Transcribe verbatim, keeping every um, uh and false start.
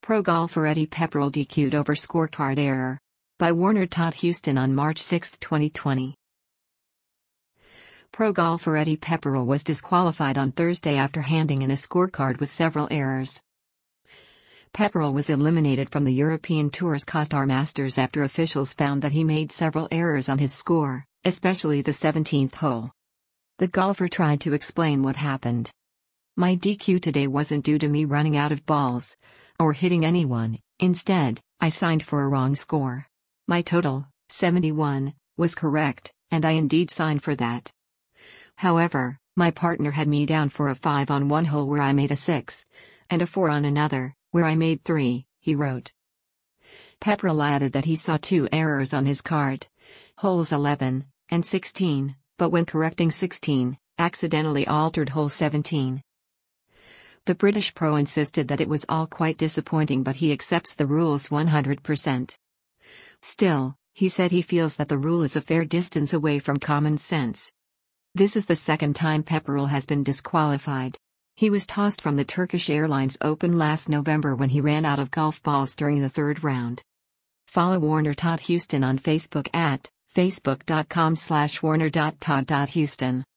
Pro golfer Eddie Pepperell D Q'd over scorecard error. By Warner Todd Houston on March sixth, twenty twenty. Pro golfer Eddie Pepperell was disqualified on Thursday after handing in a scorecard with several errors. Pepperell was eliminated from the European Tour's Qatar Masters after officials found that he made several errors on his score, especially the seventeenth hole. The golfer tried to explain what happened. "My D Q today wasn't due to me running out of balls or hitting anyone. Instead, I signed for a wrong score. My total, seventy-one, was correct, and I indeed signed for that. However, my partner had me down for a five on one hole where I made a six, and a four on another, where I made three," he wrote. Pepperell added that he saw two errors on his card, holes eleven and sixteen, but when correcting sixteen, accidentally altered hole seventeen. The British pro insisted that it was all quite disappointing, but he accepts the rules one hundred percent. Still, he said he feels that the rule is a fair distance away from common sense. This is the second time Pepperell has been disqualified. He was tossed from the Turkish Airlines Open last November when he ran out of golf balls during the third round. Follow Warner Todd Houston on Facebook at facebook dot com slash warner dot todd dot houston.